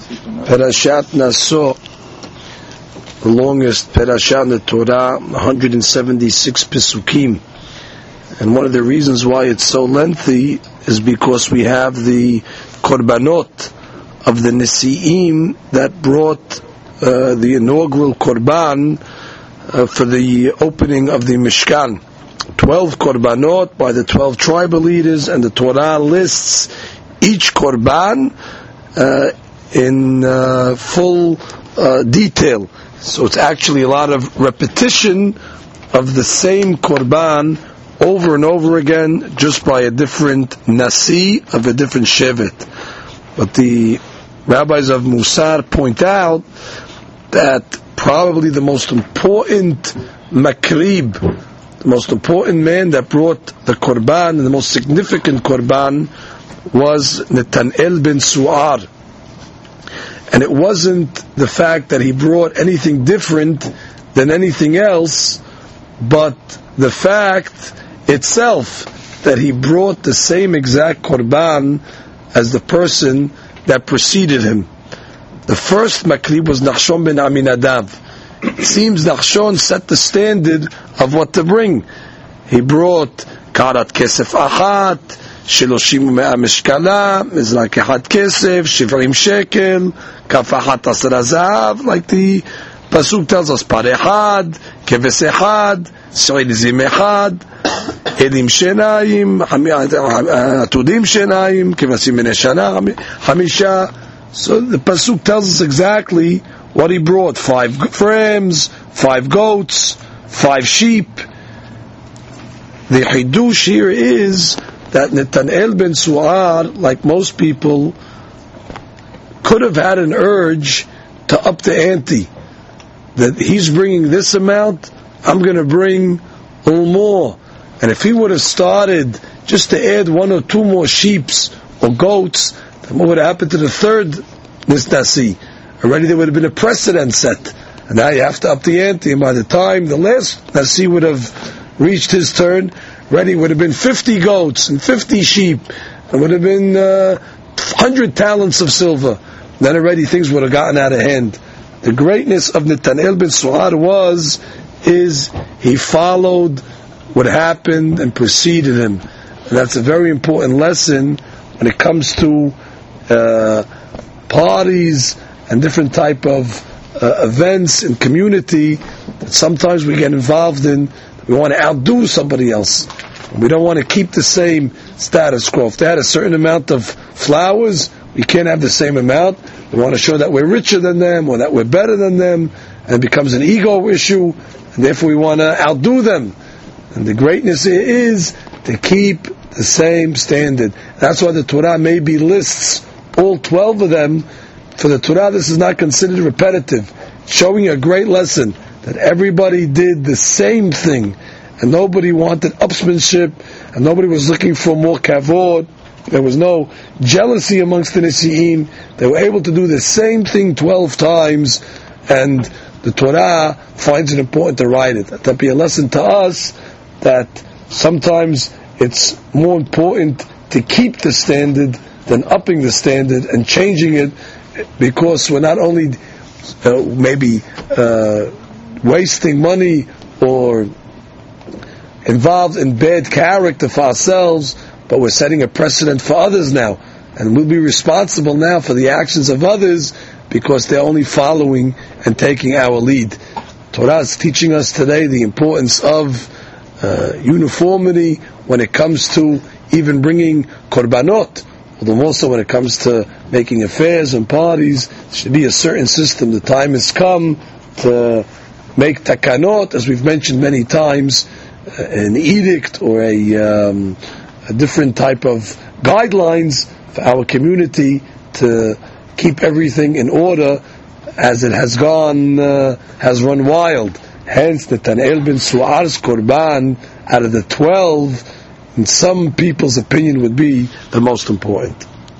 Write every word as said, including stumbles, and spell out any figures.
Parashat Naso, the longest parashat in the Torah, one hundred seventy-six Pesukim. And one of the reasons why it's so lengthy is because we have the Korbanot of the Nesi'im that brought uh, the inaugural Korban uh, for the opening of the Mishkan. Twelve Korbanot by the twelve tribal leaders, and the Torah lists each Korban uh, in uh, full uh, detail. So it's actually a lot of repetition of the same Korban over and over again, just by a different Nasi of a different Shevet. But the rabbis of Musar point out that probably the most important Makrib, the most important man that brought the Korban, and the most significant Korban, was Netanel ben Su'ar. And it wasn't the fact that he brought anything different than anything else, but the fact itself that he brought the same exact Korban as the person that preceded him. The first Makrib was Nachshon ben Aminadav. It seems Nachshon set the standard of what to bring. He brought Karat Kesef Achat, Shiloshim U'Mea Mishkala, Mizrak Echad Kesef, Shivrim Shekel, Kaf Achat Asra Zahav, like the Pasuk tells us, Par Echad, Keves Echad, So'il Zim Echad, Edim Shenayim, Atudim Shenayim, Kevasim Ben Shana, Hamisha. So the Pasuk tells us exactly what he brought: five rams, five goats, five sheep. The Hidush here is that Netanel ben Su'ar, like most people, could have had an urge to up the ante. That he's bringing this amount, I'm going to bring a little more. And if he would have started just to add one or two more sheep or goats, then what would have happened to the third Nasi? Already there would have been a precedent set. And now you have to up the ante. And by the time the last Nasi would have reached his turn, already would have been fifty goats and fifty sheep. It would have been uh, one hundred talents of silver. Then already things would have gotten out of hand. The greatness of Netanel ben Su'ar was, is he followed what happened and preceded him. And that's a very important lesson when it comes to uh, parties and different type of uh, events in community that sometimes we get involved in. We want to outdo somebody else. We don't want to keep the same status quo. If they had a certain amount of flowers, we can't have the same amount. We want to show that we're richer than them or that we're better than them, and it becomes an ego issue, and therefore we want to outdo them. And the greatness is to keep the same standard. That's why the Torah maybe lists all twelve of them. For the Torah, this is not considered repetitive, showing a great lesson that everybody did the same thing, and nobody wanted upsmanship, and nobody was looking for more kavod. There was no jealousy amongst the Nesi'im. They were able to do the same thing twelve times, and the Torah finds it important to write it. That be a lesson to us that sometimes it's more important to keep the standard than upping the standard and changing it, because we're not only uh, maybe uh, wasting money or involved in bad character for ourselves, but we're setting a precedent for others now, and we'll be responsible now for the actions of others because they're only following and taking our lead. Torah is teaching us today the importance of uh, uniformity when it comes to even bringing korbanot, although also when it comes to making affairs and parties. There should be a certain system. The time has come to make takanot, as we've mentioned many times, uh, an edict or a, um, a different type of guidelines for our community to keep everything in order as it has gone, uh, has run wild. Hence, Netanel ben Su'ar's Korban, out of the twelve, in some people's opinion, would be the most important.